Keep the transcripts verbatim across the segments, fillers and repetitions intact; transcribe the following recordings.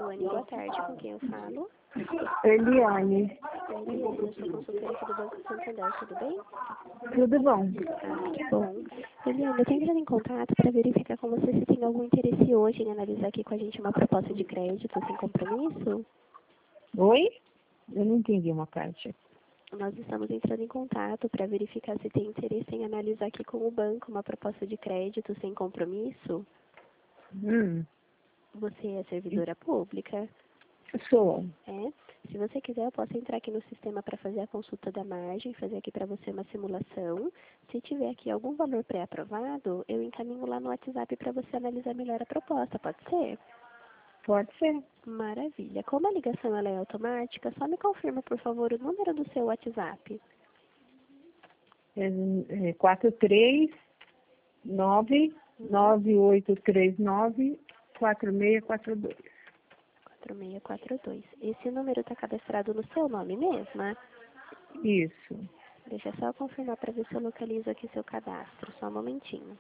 Luane, boa tarde. Com quem eu falo? Eliane. Eliane, eu sou consultora aqui do Banco Santander, tudo bem? Tudo bom? Ah, que bom. Eliane, eu estou entrando em contato para verificar com você se tem algum interesse hoje em analisar aqui com a gente uma proposta de crédito sem compromisso. Oi? Eu não entendi uma parte. Nós estamos entrando em contato para verificar se tem interesse em analisar aqui com o banco uma proposta de crédito sem compromisso. Hum, Você é servidora pública? sou. É. Se você quiser, eu posso entrar aqui no sistema para fazer a consulta da margem, fazer aqui para você uma simulação. Se tiver aqui algum valor pré-aprovado, eu encaminho lá no WhatsApp para você analisar melhor a proposta, pode ser? Pode ser. Maravilha. Como a ligação ela é automática, só me confirma, por favor, o número do seu WhatsApp. É, é, quatro três nove nove oito três nove quatro seis quatro dois. quatro seis quatro dois. Esse número está cadastrado no seu nome mesmo? Isso. Deixa eu só confirmar para ver se eu localizo aqui seu cadastro. Só um momentinho.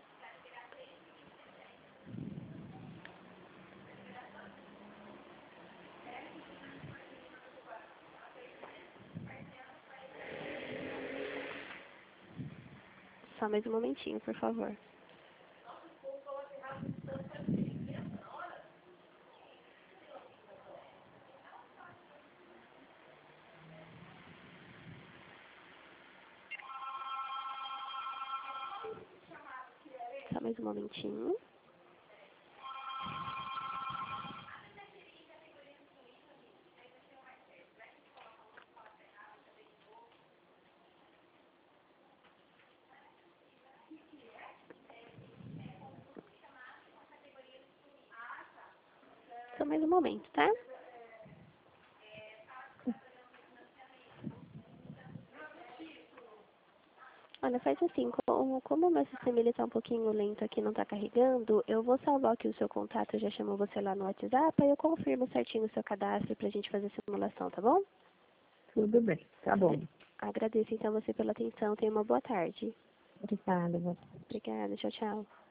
Só mais um momentinho, por favor. Só mais um momentinho. Só mais um momento, tá? Olha, faz assim, como, como o meu sistema ele tá um pouquinho lento aqui, não tá carregando, eu vou salvar aqui o seu contato, eu já chamou você lá no WhatsApp, aí eu confirmo certinho o seu cadastro pra gente fazer a simulação, tá bom? Tudo bem. Tá bom. Agradeço então você pela atenção, tenha uma boa tarde. Obrigada. Obrigada, tchau, tchau.